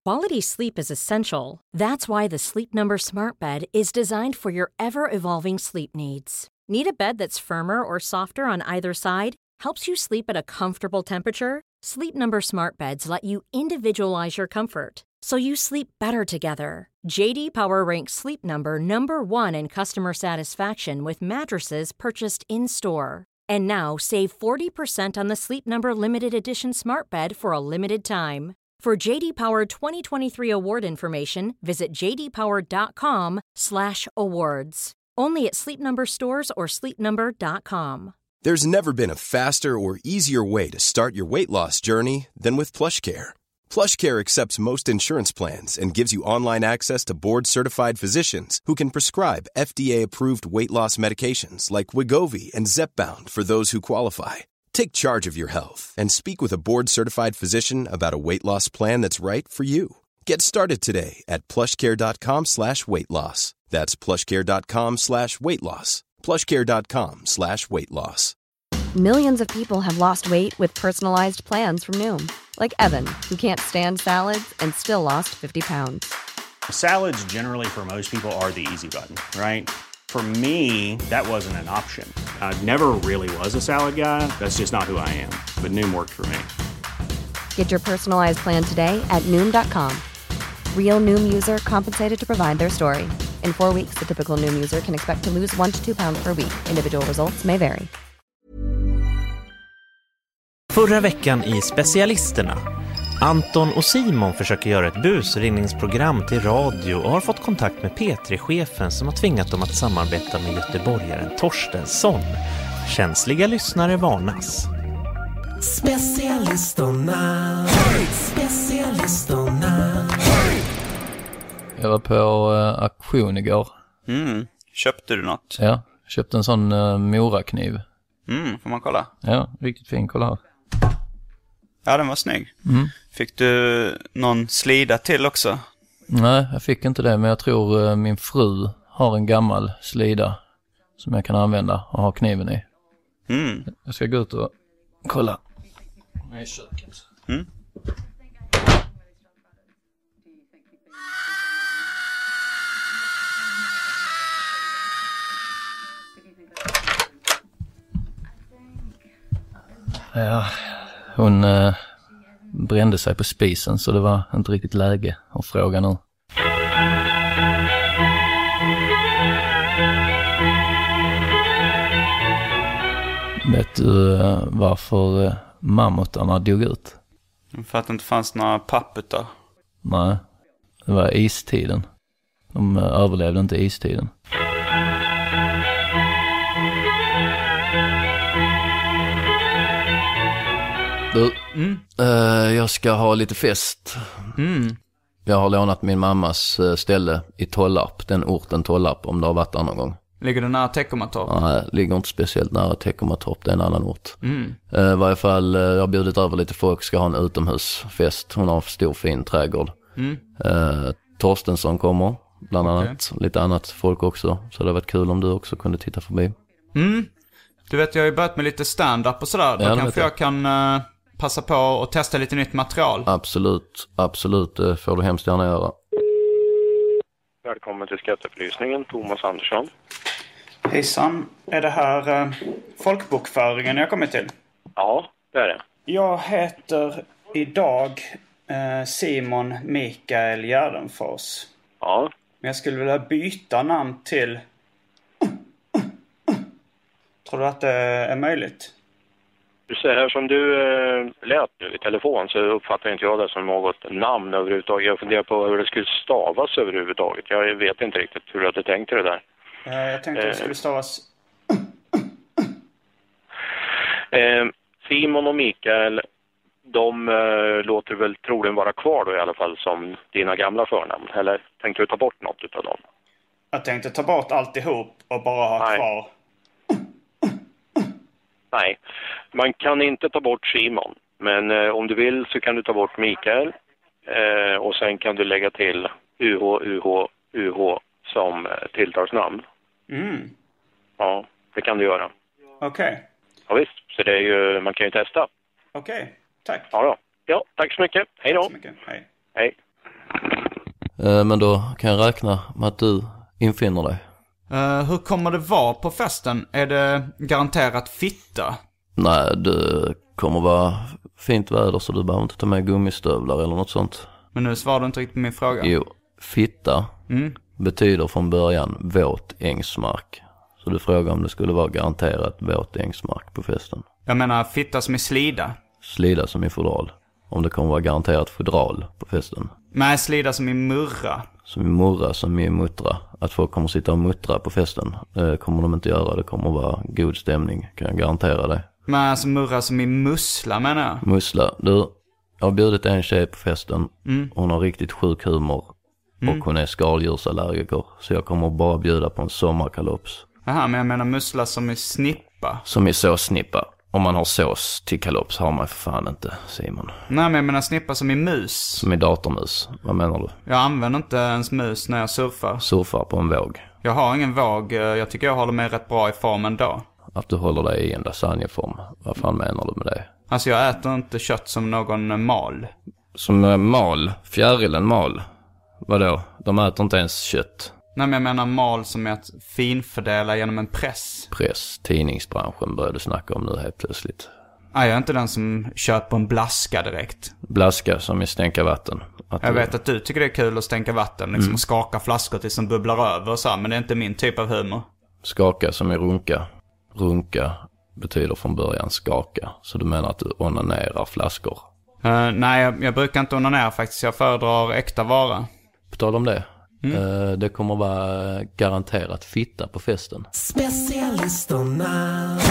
Quality sleep is essential. That's why the Sleep Number Smart Bed is designed for your ever-evolving sleep needs. Need a bed that's firmer or softer on either side? Helps you sleep at a comfortable temperature? Sleep Number Smart Beds let you individualize your comfort, so you sleep better together. JD Power ranks Sleep Number number 1 in customer satisfaction with mattresses purchased in-store. And now, save 40% on the Sleep Number Limited Edition Smart Bed for a limited time. For JD Power 2023 award information, visit jdpower.com/awards. Only at Sleep Number stores or sleepnumber.com. There's never been a faster or easier way to start your weight loss journey than with PlushCare. PlushCare accepts most insurance plans and gives you online access to board-certified physicians who can prescribe FDA-approved weight loss medications like Wegovy and Zepbound for those who qualify. Take charge of your health and speak with a board-certified physician about a weight loss plan that's right for you. Get started today at plushcare.com/weightloss. That's plushcare.com/weightloss. plushcare.com/weightloss. Millions of people have lost weight with personalized plans from Noom. Like Evan, who can't stand salads and still lost 50 pounds. Salads generally for most people are the easy button, right? For me, that wasn't an option. I never really was a salad guy. That's just not who I am. But Noom worked for me. Get your personalized plan today at Noom.com. Real Noom user compensated to provide their story. In 4 weeks, the typical Noom user can expect to lose 1 to 2 pounds per week. Individual results may vary. Förra veckan i Specialisterna. Anton och Simon försöker göra ett busringningsprogram till radio och har fått kontakt med P3-chefen som har tvingat dem att samarbeta med göteborgaren Torstensson. Känsliga lyssnare varnas. Specialisterna. Specialisterna. Jag var på auktion igår. Köpte du något? Ja, köpte en sån morakniv. Får man kolla? Ja, riktigt fin, kolla här. Ja, den var snygg. Fick du någon slida till också? Nej, jag fick inte det, men jag tror min fru har en gammal slida som jag kan använda och ha kniven i. Jag ska gå ut och kolla. Jag är i köket. Ja, hon brände sig på spisen så det var inte riktigt läge att fråga nu. Vet du varför mammutarna dog ut? För att det inte fanns några papputar. Nej, det var istiden. De överlevde inte istiden. Du, jag ska ha lite fest. Jag har lånat min mammas ställe i Tollarp, den orten Tollarp, om det har varit där någon gång. Ligger det nära Teckomatorp? Nej, ligger inte speciellt nära Teckomatorp, det är en annan ort. I varje fall, jag har bjudit över lite folk, ska ha en utomhusfest. Hon har en stor fin trädgård. Torstensson kommer, bland annat. Lite annat folk också, så det har varit kul om du också kunde titta förbi. Du vet, jag har ju börjat med lite stand-up och sådär. Då kanske jag kan passa på och testa lite nytt material. Absolut, det får du hemskt gärna göra. Välkommen till skatteupplysningen, Thomas Andersson. Hejsan, är det här folkbokföringen jag kommit till? Ja, det är det. Jag heter idag Simon Mikael Gärdenfors. Ja. Men jag skulle vilja byta namn till... Tror du att det är möjligt? Du säger här som du lät i telefon så uppfattar inte jag det som något namn överhuvudtaget. Jag funderar på hur det skulle stavas överhuvudtaget. Jag vet inte riktigt hur du hade tänkt dig det där. Jag tänkte att det skulle stavas... Simon och Mikael, de låter väl troligen vara kvar då i alla fall som dina gamla förnamn. Eller tänkte du ta bort något utav dem? Jag tänkte ta bort alltihop och bara ha kvar... Nej, man kan inte ta bort Simon. Men om du vill så kan du ta bort Mikael. Och sen kan du lägga till UH som tilltalsnamn. Ja, det kan du göra. Okej. Ja visst, så det är ju, man kan ju testa. Okej, tack. Ja då. Ja, tack så mycket. Hej då. Tack så mycket. Hej. Hej. Men då kan jag räkna med att du infinner dig. Hur kommer det vara på festen? Är det garanterat fitta? Nej, det kommer vara fint väder så du behöver inte ta med gummistövlar eller något sånt. Men nu svarar du inte riktigt på min fråga. Jo, fitta betyder från början våt ängsmark. Så du frågar om det skulle vara garanterat våt ängsmark på festen. Jag menar fitta som är slida. Slida som är fodral. Om det kommer vara garanterat fodral på festen. Nej, slida som är murra. Som är murra, som är muttra. Att folk kommer sitta och muttra på festen. Kommer de inte göra. Det kommer vara god stämning. Kan jag garantera det. Men alltså murra som är mussla menar jag. Mussla. Du, jag har bjudit en tjej på festen. Hon har riktigt sjuk humor. Och hon är skaldjursallergiker. Så jag kommer bara bjuda på en sommarkalops. Jaha, men jag menar mussla som är snippa. Som är såssnippa. Om man har sås till kalops har man för fan inte, Simon. Nej, men jag menar snippa som är mus. Som är datormus. Vad menar du? Jag använder inte ens mus när jag surfar. Surfar på en våg. Jag har ingen våg. Jag tycker jag håller mig rätt bra i formen då. Att du håller dig i en lasagneform. Vad fan menar du med det? Alltså jag äter inte kött som någon mal. Som mal? Fjärilen mal? Vadå? De äter inte ens kött. Nej, men jag menar mal som är att finfördela genom en press. Press, tidningsbranschen började snacka om nu helt plötsligt. Nej, jag är inte den som köper en blaska direkt. Blaska som är stänka vatten. Jag vet att du tycker det är kul att stänka vatten. Liksom och skaka flaskor tills de bubblar över och så. Men det är inte min typ av humor. Skaka som är runka. Runka betyder från början skaka. Så du menar att du onanerar flaskor? Nej, jag brukar inte onanera faktiskt. Jag föredrar äkta vara. På tal om det. Det kommer vara garanterat fitta på festen. Specialisterna.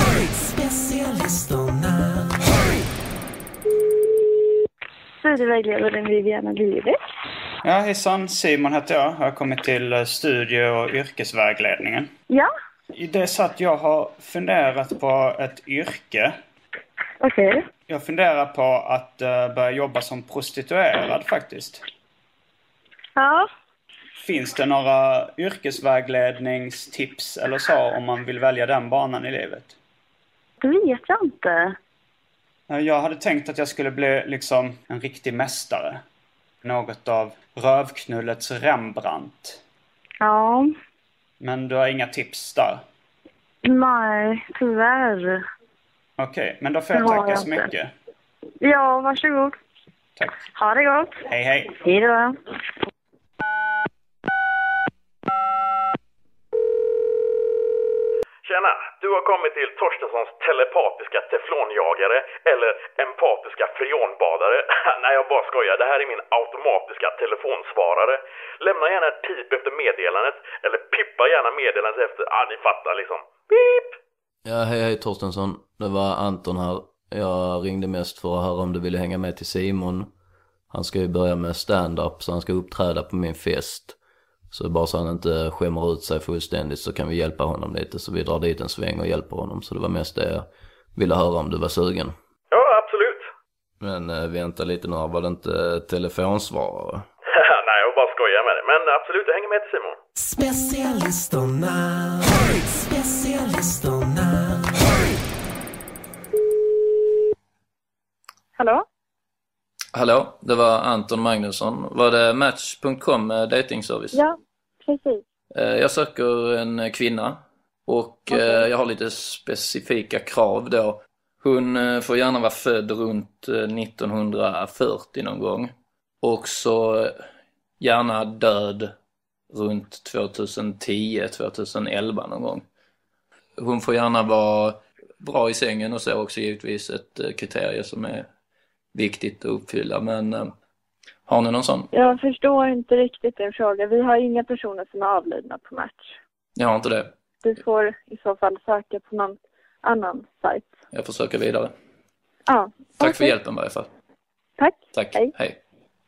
Studievägledaren Viviana Livet. Ja, hejsan. Simon heter jag. Jag har kommit till studie- och yrkesvägledningen. Ja. Det är så att jag har funderat på ett yrke. Okej. Jag funderar på att börja jobba som prostituerad faktiskt. Ja. Finns det några yrkesvägledningstips eller så om man vill välja den banan i livet? Det vet jag inte. Jag hade tänkt att jag skulle bli liksom en riktig mästare. Något av rövknullets Rembrandt. Ja. Men du har inga tips där? Nej, tyvärr. Okej, men då får jag tacka så mycket. Ja, varsågod. Tack. Ha det gott. Hej, hej. Hej då. Tjena, du har kommit till Torstenssons telepatiska teflonjagare eller empatiska freonbadare. Nej, jag bara skojar. Det här är min automatiska telefonsvarare. Lämna gärna ett pip efter meddelandet eller pippa gärna meddelandet efter. Ni fattar liksom. Pip! Ja, hej Torstensson. Det var Anton här. Jag ringde mest för att höra om du ville hänga med till Simon. Han ska ju börja med stand-up så han ska uppträda på min fest. Så bara så han inte skämmer ut sig fullständigt så kan vi hjälpa honom lite. Så vi drar dit en sväng och hjälper honom. Så det var mest det jag ville höra om du var sugen. Ja, absolut. Men vänta lite nu, var det inte telefonsvarare? Nej, jag bara skojar med det. Men absolut, jag hänger med till Simon. Specialisterna. Hallå? Hallå, det var Anton Magnusson. Var det Match.com datingservice? Ja, precis. Jag söker en kvinna och jag har lite specifika krav då. Hon får gärna vara född runt 1940 någon gång. Och så gärna död runt 2010-2011 någon gång. Hon får gärna vara bra i sängen och så också givetvis ett kriterie som är viktigt att uppfylla. Men har ni någon sån? Jag förstår inte riktigt din fråga. Vi har inga personer som är avlidna på Match. Jag har inte det. Du får i så fall söka på någon annan sajt. Jag får söka vidare. Ja. Tack för hjälpen i varje fall. Tack. Hej.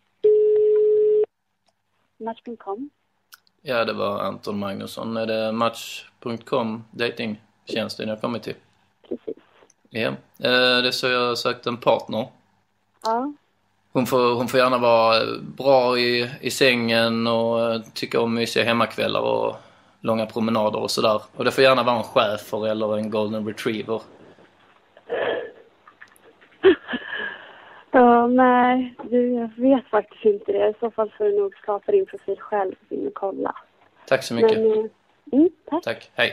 Match.com. Ja, det var Anton Magnusson. Är det Match.com datingtjänsten jag kommit till? Precis. Ja, det är så jag sökt en partner. Ja. Hon får gärna vara bra i sängen och tycka om mysiga hemmakvällar och långa promenader och sådär. Och det får gärna vara en schäfer eller en golden retriever. Nej, jag vet faktiskt inte det. I så fall får du nog skapa din profil själv och kolla. Tack så mycket. Tack. Tack, hej.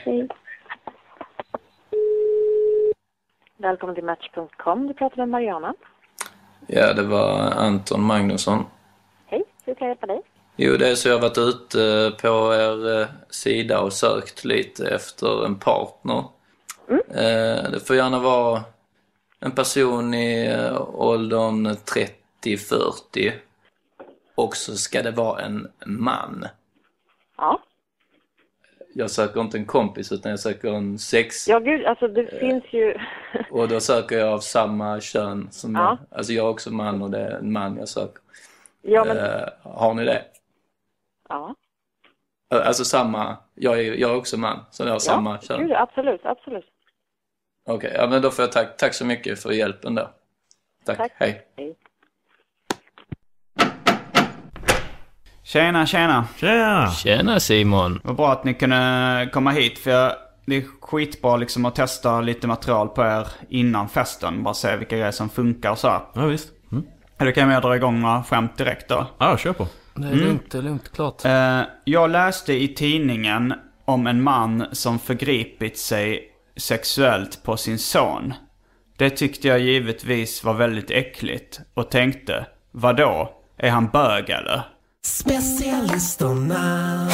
Välkommen till Match.com. Du pratar med Mariana. Ja, det var Anton Magnusson. Hej, hur kan jag hjälpa dig? Jo, det är så jag har varit ute på er sida och sökt lite efter en partner. Det får gärna vara en person i åldern 30-40. Och så ska det vara en man. Ja. Jag söker inte en kompis utan jag söker en sex. Ja, gud, alltså det finns ju... Och då söker jag av samma kön som jag. Alltså jag är också man och det är en man jag söker. Ja, men... Har ni det? Ja. Alltså samma, jag är också man, så jag har samma kön. Gud, absolut. Okej, ja, men då får jag tack så mycket för hjälpen då. Tack. Hej. Tjena. Tjena Simon. Vad bra att ni kunde komma hit, för det är skitbra liksom att testa lite material på er innan festen. Bara se vilka grejer som funkar och så. Ja, visst. Då kan jag dra igång några skämt direkt då. Ja, kör på. Det är lugnt, klart. Jag läste i tidningen om en man som förgripit sig sexuellt på sin son. Det tyckte jag givetvis var väldigt äckligt och tänkte, vadå? Är han bög eller? Specialisterna.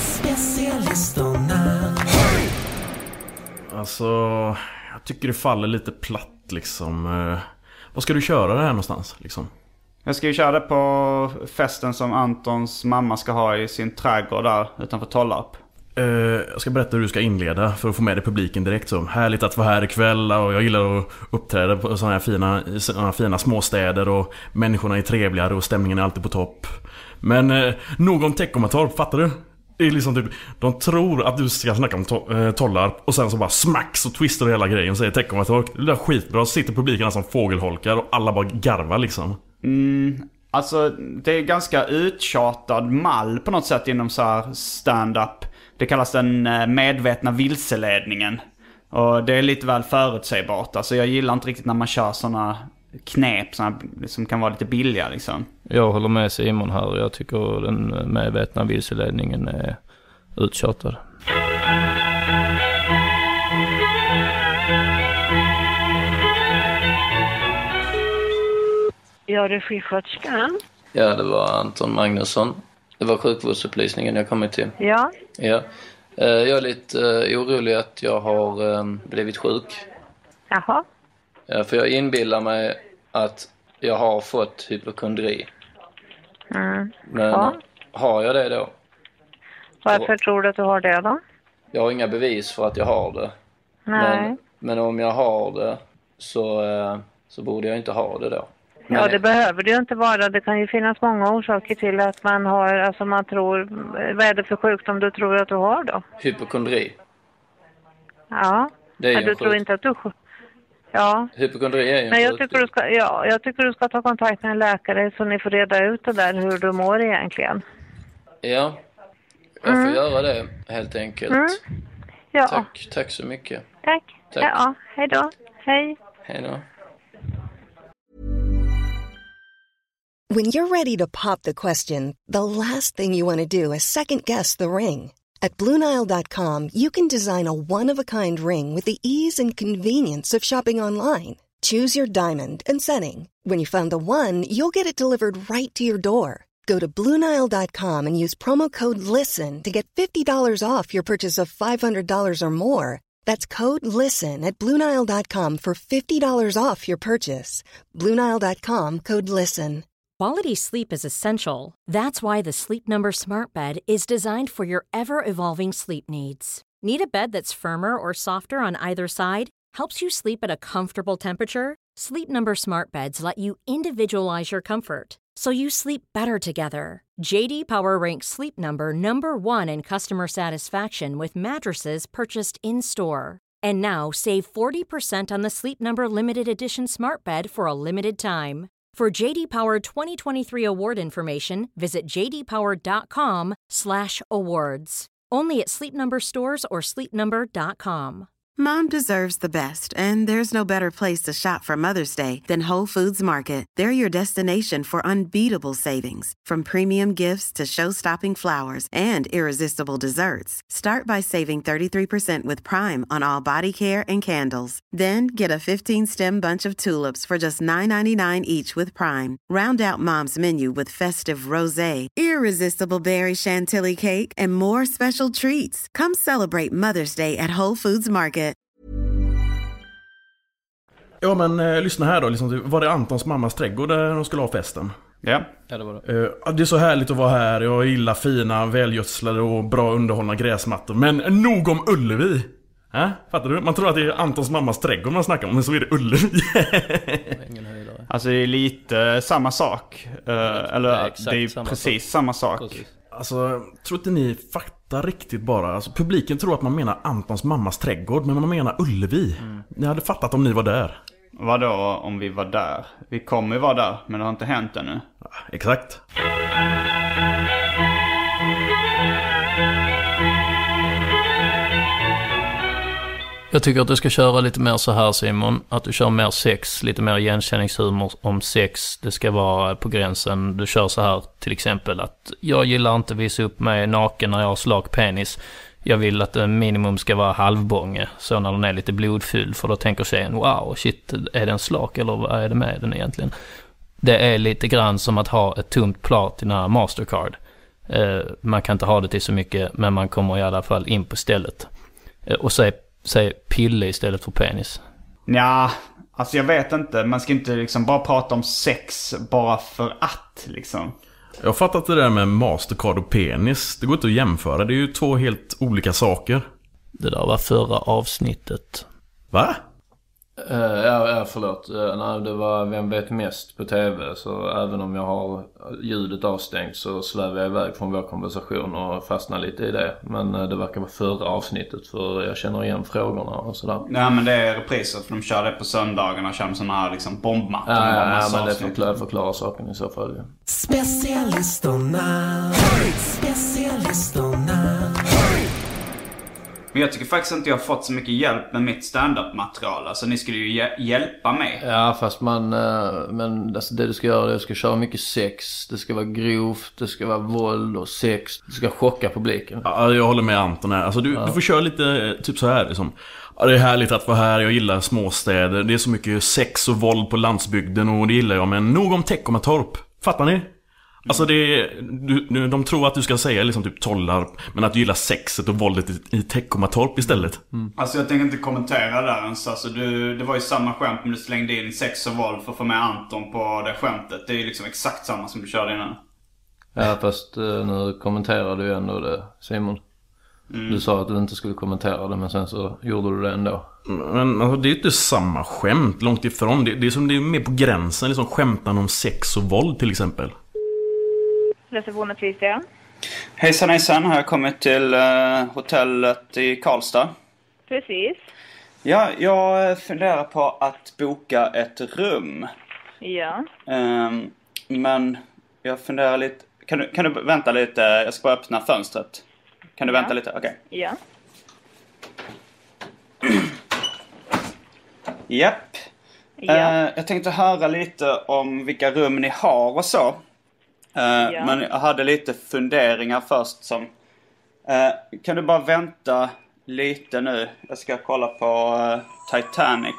Alltså, jag tycker det faller lite platt liksom. Vad ska du köra det här någonstans liksom? Jag ska ju köra det på festen som Antons mamma ska ha i sin trädgård där utanför Tollarp. Jag ska berätta hur du ska inleda för att få med dig publiken direkt. Så härligt att vara här ikväll, och jag gillar att uppträda på sådana här fina småstäder, och människorna är trevligare och stämningen är alltid på topp. Men nog om Teckomatorp, fattar du? Det är liksom typ, de tror att du ska snacka om Tollarp och sen så bara smack så twistar du hela grejen och säger Teckomatorp. Det blir skitbra, så sitter publiken som fågelholkar och alla bara garvar liksom. Alltså det är ganska uttjatad mall på något sätt inom så här stand-up. Det kallas den medvetna vilseledningen. Och det är lite väl förutsägbart. Alltså jag gillar inte riktigt när man kör såna knep som kan vara lite billiga liksom. Jag håller med Simon här. Jag tycker den medvetna vilseledningen är uttjatad. Ja, det är sjuksköterskan. Ja, det var Anton Magnusson. Det var sjukvårdsupplysningen jag kommit till. Ja. Jag är lite orolig att jag har blivit sjuk. Jaha. Ja, för jag inbillar mig att jag har fått hypokondri. Men har jag det då? Varför tror du att du har det då? Jag har inga bevis för att jag har det. Nej. Men om jag har det så borde jag inte ha det då. Ja, det behöver det ju inte vara. Det kan ju finnas många orsaker till att man har, alltså man tror, vad är det för sjukdom du tror att du har då? Hypokondri. Ja. Det är men du tror inte att du... Ja. Hypokondri är ju men jag tycker du ska ta kontakt med en läkare så ni får reda ut det där hur du mår egentligen. Ja. Jag får göra det helt enkelt. Ja. Tack så mycket. Tack. Ja, hej då. Hej. Hej då. When you're ready to pop the question, the last thing you want to do is second-guess the ring. At BlueNile.com, you can design a one-of-a-kind ring with the ease and convenience of shopping online. Choose your diamond and setting. When you find the one, you'll get it delivered right to your door. Go to BlueNile.com and use promo code LISTEN to get $50 off your purchase of $500 or more. That's code LISTEN at BlueNile.com for $50 off your purchase. BlueNile.com, code LISTEN. Quality sleep is essential. That's why the Sleep Number Smart Bed is designed for your ever-evolving sleep needs. Need a bed that's firmer or softer on either side? Helps you sleep at a comfortable temperature? Sleep Number Smart Beds let you individualize your comfort, so you sleep better together. JD Power ranks Sleep Number number 1 in customer satisfaction with mattresses purchased in-store. And now save 40% on the Sleep Number Limited Edition Smart Bed for a limited time. For JD Power 2023 award information, visit jdpower.com/awards. Only at Sleep Number stores or sleepnumber.com. Mom deserves the best, and there's no better place to shop for Mother's Day than Whole Foods Market. They're your destination for unbeatable savings, from premium gifts to show-stopping flowers and irresistible desserts. Start by saving 33% with Prime on all body care and candles. Then get a 15-stem bunch of tulips for just $9.99 each with Prime. Round out Mom's menu with festive rosé, irresistible berry chantilly cake, and more special treats. Come celebrate Mother's Day at Whole Foods Market. Ja, men lyssna här då. Liksom, var det Antons mammas trädgård där de skulle ha festen? Ja. Ja, det var det. Det är så härligt att vara här. Jag gillar fina, välgödslade och bra underhållna gräsmattor. Men nog om Ullevi. Fattar du? Man tror att det är Antons mammas trädgård man snackar om, men så är det Ullevi. Alltså det är lite samma sak. Eller det är precis samma sak. Precis. Alltså, tror inte ni fattar riktigt bara. Alltså, publiken tror att man menar Antons mammas trädgård, men man menar Ullevi. Ni hade fattat om ni var där. Vadå om vi var där? Vi kommer ju vara där, men det har inte hänt ännu. Ja, exakt. Jag tycker att du ska köra lite mer så här, Simon. Att du kör mer sex, lite mer igenkänningshumor om sex. Det ska vara på gränsen. Du kör så här till exempel att jag gillar inte visa upp mig naken när jag har slak penis. Jag vill att minimum ska vara halvbånge. Så när den är lite blodfylld, för då tänker tjejen, wow, shit, är den slak eller vad är det med den egentligen? Det är lite grann som att ha ett tomt platina Mastercard. Man kan inte ha det till så mycket, men man kommer i alla fall in på stället. Och säg pille istället för penis. Ja, alltså jag vet inte. Man ska inte liksom bara prata om sex bara för att liksom. Jag har fattat det där med Mastercard och penis. Det går inte att jämföra. Det är ju två helt olika saker. Det där var förra avsnittet. Va? Ja, förlåt. Nej, det var Vem vet mest på tv. Så även om jag har ljudet avstängt så svävar jag iväg från vår konversation och fastnar lite i det. Men det verkar vara förra avsnittet, för jag känner igen frågorna och sådär. Nej, men det är repriser, för de kör det på söndagarna. Kör de sådana här liksom bombmattor. Ja, men det förklarar saken i så fall. Ja. Specialisterna. Men jag tycker faktiskt inte jag har fått så mycket hjälp med mitt stand-up-material. Alltså ni skulle ju hjälpa mig. Ja, fast men alltså, det du ska göra är att du ska köra mycket sex. Det ska vara grovt, det ska vara våld och sex. Du ska chocka publiken. Ja, jag håller med Anton här. Alltså du får köra lite typ så här liksom. Ja, det är härligt att vara här, jag gillar småstäder. Det är så mycket sex och våld på landsbygden och det gillar jag. Men nog om Teckomatorp. Fattar ni? Alltså de tror att du ska säga liksom typ Tollarp, men att du gillar sexet och våldet i Teckomatorp istället. Alltså jag tänker inte kommentera där ens. Alltså det var ju samma skämt, men du slängde in sex och våld för att få med Anton på det skämtet. Det är ju liksom exakt samma som du körde innan. Ja, fast nu kommenterar du ju ändå det, Simon. Du sa att du inte skulle kommentera det, men sen så gjorde du det ändå. Men alltså, det är ju inte samma skämt, långt ifrån. Det är som det är mer på gränsen, liksom skämtan om sex och våld till exempel. Receptionen Christian. Hejsan, har jag kommit till hotellet i Karlstad? Precis. Ja, jag funderar på att boka ett rum. Ja. Men jag funderar lite. Kan du vänta lite? Jag ska bara öppna fönstret. Kan du vänta lite? Okej. Ja. Japp. Ja. Jag tänkte höra lite om vilka rum ni har och så. Ja. Men jag hade lite funderingar först som... kan du bara vänta lite nu? Jag ska kolla på Titanic.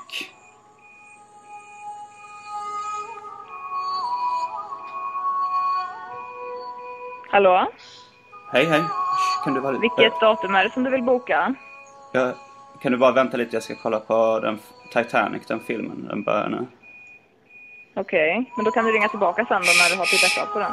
Hallå? Hej. Kan du vara lite... Vilket datum är det som du vill boka? Ja, kan du bara vänta lite? Jag ska kolla på den Titanic, den filmen. Den börjar nu. Okej, men då kan du ringa tillbaka sen då när du har tittat klart på den.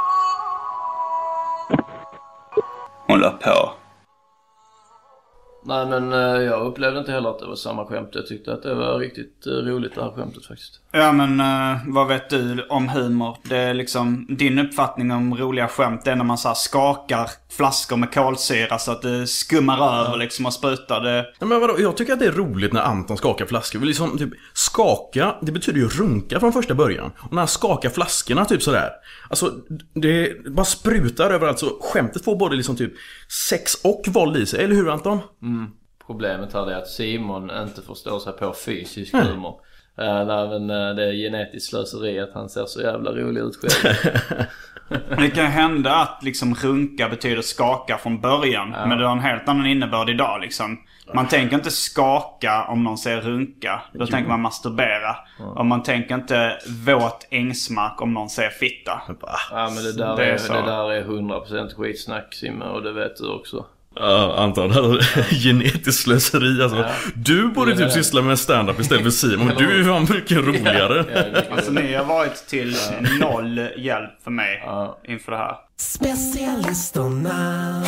Hon la på. Nej, men jag upplevde inte heller att det var samma skämt. Jag tyckte att det var riktigt roligt det här skämtet faktiskt. Ja, men vad vet du om humor? Det är liksom din uppfattning om roliga skämt. Det är när man så här skakar flaskor med kolsyra så att det skummar över liksom och sprutar det. Ja, men vadå? Jag tycker att det är roligt när Anton skakar flaskor. Vi liksom typ skaka, det betyder ju runka från första början. Och när han skakar flaskorna typ sådär. Alltså det bara sprutar överallt. Så skämtet får både liksom typ sex och våld i sig. Eller hur, Anton? Problemet här är att Simon inte förstår sig på fysisk humor. Men det är genetiskt slöseri att han ser så jävla rolig ut själv. Det kan hända att liksom runka betyder skaka från början. Men det har en helt annan innebörd idag liksom. Man tänker inte skaka om någon säger runka. Då tänker man masturbera. Och man tänker inte våt ängsmark om någon säger fitta. Ja, men det där är 100% skitsnack, Simon, och det vet du också. Ja, Anton, genetiskt slöseri alltså. Du borde typ syssla med stand-up istället för Simon. Du är ju fan mycket roligare. Alltså ni har varit till 0 hjälp för mig inför det här. Specialisterna.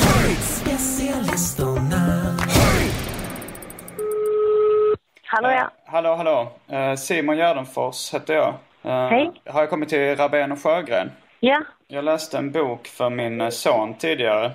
Hallå, ja. Hallå. Simon Gärdenfors heter jag. Hej. Har jag kommit till Rabén och Sjögren? Ja. Jag läste en bok för min son tidigare.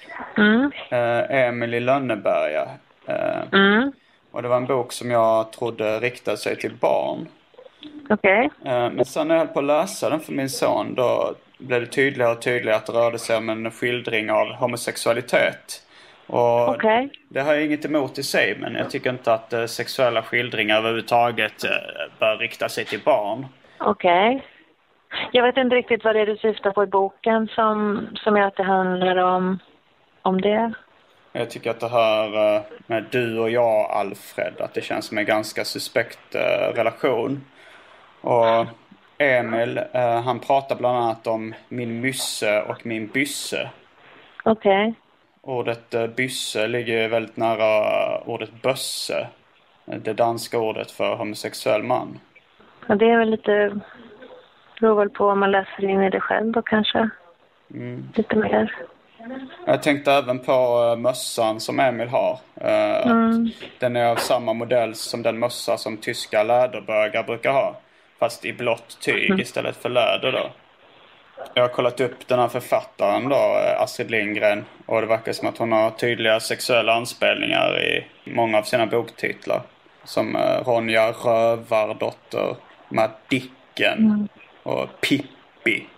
Emil i Lönneberga. Och det var en bok som jag trodde riktade sig till barn. Okej. Men sen när jag höll på att läsa den för min son, då blev det tydligare och tydligare att det rörde sig om en skildring av homosexualitet. Och det har jag inget emot i sig, men jag tycker inte att sexuella skildringar överhuvudtaget bör rikta sig till barn. Okej. Jag vet inte riktigt vad det är du syftar på i boken som gör att det handlar om det. Jag tycker att det här med du och jag, Alfred, att det känns som en ganska suspekt relation. Och Emil, han pratar bland annat om min mysse och min bysse. Okej. Ordet bysse ligger väldigt nära ordet bösse. Det danska ordet för homosexuell man. Ja, det är väl lite... beror väl på om man läser in i det själv då kanske. Lite mer. Jag tänkte även på mössan som Emil har. Den är av samma modell som den mössa som tyska läderbögar brukar ha. Fast i blått tyg istället för läder då. Jag har kollat upp den här författaren då, Astrid Lindgren. Och det verkar som att hon har tydliga sexuella anspelningar i många av sina boktitlar. Som Ronja Rövardotter, Madicken och Pippi.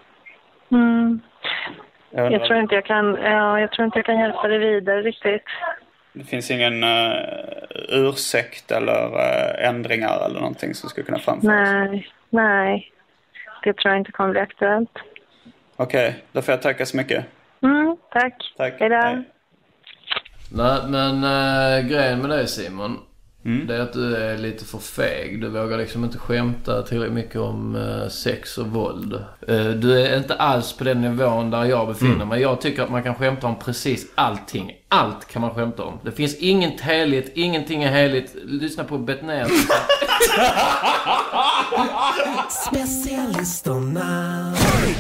Jag tror inte jag kan hjälpa dig vidare riktigt. Det finns ingen ursäkt eller ändringar eller någonting som skulle kunna framföras? Nej. Det tror jag inte kommer bli aktuellt. Okej, då får jag tacka så mycket. Tack. Hej då. Nej, men grejen med dig, Simon, det är att du är lite för feg. Du vågar liksom inte skämta tillräckligt mycket om sex och våld. Du är inte alls på den nivån där jag befinner mig. Jag tycker att man kan skämta om precis allting. Allt kan man skämta om. Det finns inget heligt, ingenting är heligt. Lyssna på Bettner. Specialisterna.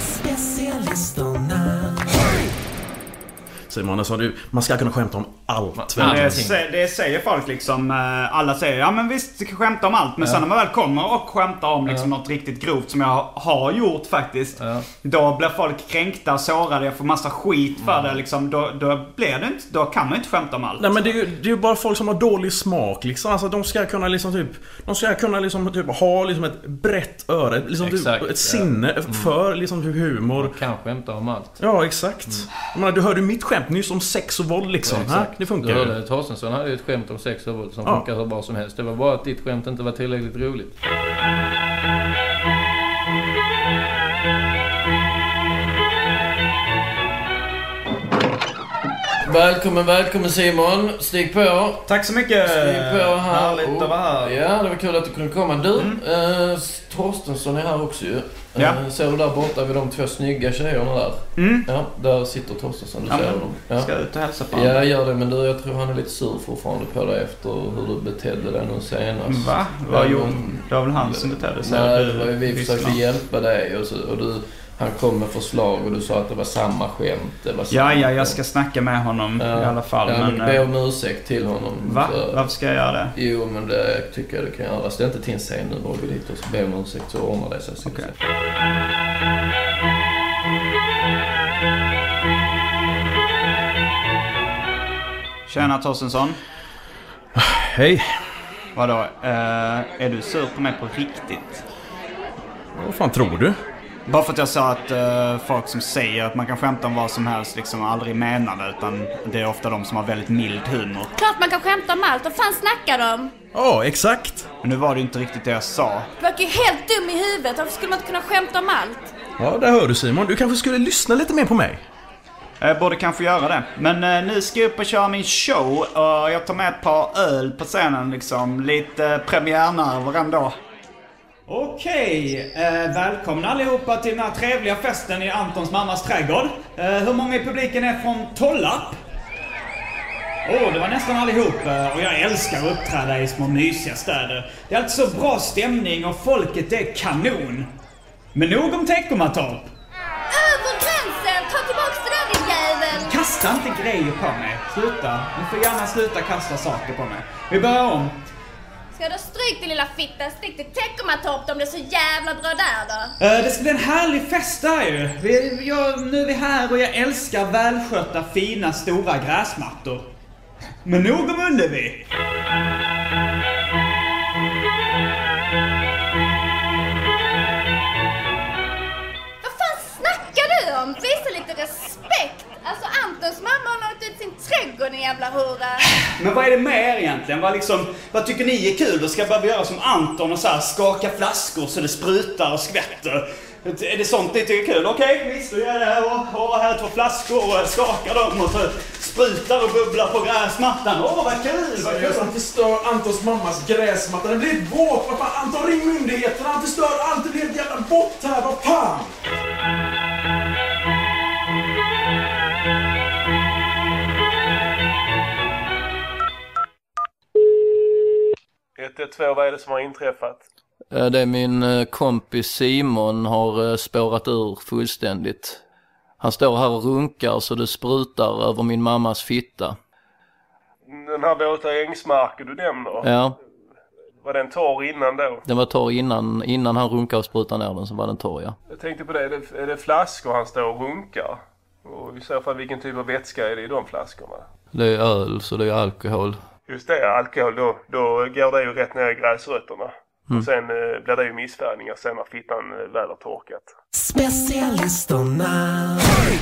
Simon, alltså, man ska kunna skämta om allt. Det säger folk liksom. Alla säger, ja men visst, skämta om allt. Men sen när man väl kommer och skämtar om liksom något riktigt grovt som jag har gjort faktiskt. Då blir folk kränkta och sårade. Jag får massa skit för det liksom. Då blir det inte, då kan man inte skämta om allt. Nej, men det är ju bara folk som har dålig smak liksom. Alltså de ska kunna liksom ha liksom ett brett öra, liksom ett sinne för liksom humor. Man kan skämta om allt. Ja, exakt. Jag menar, du hörde mitt skämt nyss om sex och våld liksom. Ja, det funkar. Du hörde Torstensson hade ju ett skämt om sex och våld som funkar så bra som helst. Det var bara att ditt skämt inte var tillräckligt roligt. Välkommen Simon. Stig på. Tack så mycket. Stig på här. Härligt att vara här. Ja, det var kul att du kunde komma. Du, Torstensson är här också ju. Ser du där borta vid de två snygga tjejerna där? Ja, där sitter Torstensson, du ser dem. Ja. Ska ut och hälsa på honom. Ja, gör det, men jag tror han är lite sur fortfarande på dig efter hur du betedde dig nu senast. Va? Det var väl han som betedde sig? Nej, det var ju vi försökte hjälpa dig och du Han kom med förslag och du sa att det var samma skämt. Det var samma jag ska snacka med honom i alla fall. Ja, men be om ursäkt till honom. Va? Varför ska jag göra det? Jo, men det tycker jag du kan göra. Ställ inte till en scen nu, bara gå dit och så be om ursäkt så ordnar det sig. Okay. Tjena Torstensson. Hej. Vadå? Är du sur på mig på riktigt? Vad fan tror du? Bara för att jag sa att folk som säger att man kan skämta om vad som helst liksom aldrig menar det, utan det är ofta de som har väldigt mild humor. Klart man kan skämta om allt, vad fan snackar de? Ja, exakt. Men nu var det ju inte riktigt det jag sa. Du verkar ju helt dum i huvudet, varför skulle man inte kunna skämta om allt? Ja, där hör du Simon, du kanske skulle lyssna lite mer på mig. Jag borde kanske göra det. Men nu ska jag upp och köra min show och jag tar med ett par öl på scenen liksom. Lite premiärnerver ändå. Okej, välkomna allihopa till den här trevliga festen i Antons mammas trädgård. Hur många i publiken är från Tollarp? Det var nästan allihop och jag älskar att uppträda i små mysiga städer. Det är alltså så bra stämning och folket är kanon. Men nog om Teckomatorp. Över gränsen, ta tillbaka det där din jävel. Kasta inte grejer på mig, sluta. Ni får gärna sluta kasta saker på mig. Vi börjar om. Ska du stryk din lilla fitta, stick till Teckomatorp om det är så jävla bra där då? Det ska bli en härlig fest där ju. Nu är vi här och jag älskar välskötta, fina, stora gräsmattor. Men nog om Ullevi. Vad fan snackar du om? Visa lite respekt. Alltså Antons mamma har låtit ut sin trädgård, en jävla hora. Men vad är det med er egentligen? Vad tycker ni är kul? Då ska jag bara göra som Anton och så här, skaka flaskor så det sprutar och skvätter. Är det sånt ni tycker är kul? Okej, visst, då gör jag det. Och här 2 flaskor och skakar dem och så sprutar och bubblar på gräsmattan. Vad kul! Vad kul! Han förstör Antons mammas gräsmatta. Det blir ett båt. Vad fan? Anton, ring myndigheterna. Han förstör allt. Det blir ett jävla bort här. Vad fan? 112, vad är det som har inträffat? Det är min kompis Simon har spårat ur fullständigt. Han står här och runkar så det sprutar över min mammas fitta. Den här våta ängsmarken du nämner? Ja. Var den torr innan då? Den var torr innan han runkar och sprutar ner den, så var den torr, ja. Jag tänkte på det, är det flaskor han står och runkar? Och i så fall vilken typ av vätska är det i de flaskorna? Det är öl, så det är alkohol. Just det, alkohol, då går det ju rätt ner i gräsrötterna. Och sen blir det ju missfärgningar sen när fittan väl har torkat. Specialisterna.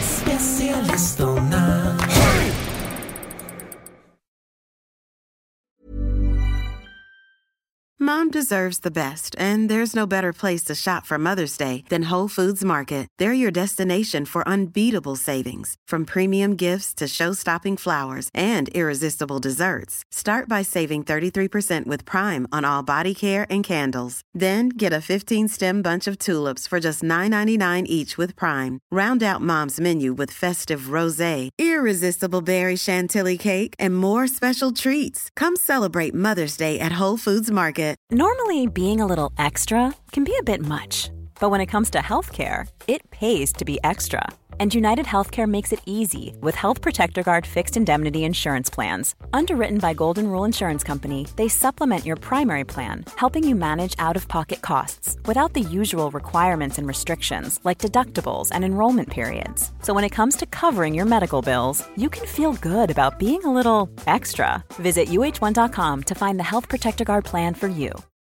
Mom deserves the best, and there's no better place to shop for Mother's Day than Whole Foods Market. They're your destination for unbeatable savings, from premium gifts to show-stopping flowers and irresistible desserts. Start by saving 33% with Prime on all body care and candles. Then get a 15-stem bunch of tulips for just $9.99 each with Prime. Round out Mom's menu with festive rosé, irresistible berry chantilly cake, and more special treats. Come celebrate Mother's Day at Whole Foods Market. Normally, being a little extra can be a bit much, but when it comes to healthcare, it pays to be extra. And United Healthcare makes it easy with Health Protector Guard fixed indemnity insurance plans. Underwritten by Golden Rule Insurance Company, they supplement your primary plan, helping you manage out-of-pocket costs without the usual requirements and restrictions like deductibles and enrollment periods. So when it comes to covering your medical bills, you can feel good about being a little extra. Visit uh1.com to find the Health Protector Guard plan for you.